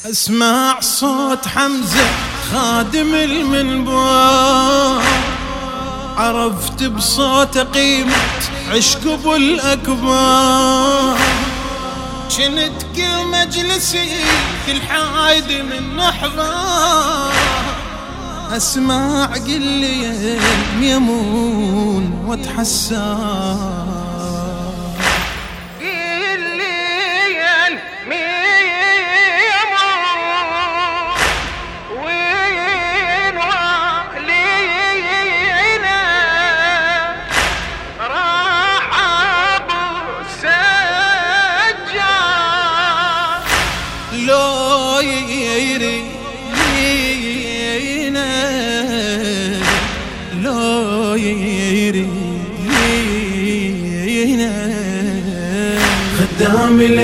اسمع صوت حمزة خادم المنبر، عرفت بصوت قيمة عشق ابو الاكبر. جنت كل مجلسي كل حايد من نحضر، اسمع قل لي يا ميمون واتحسر. لو يرينا لو يرينا خدام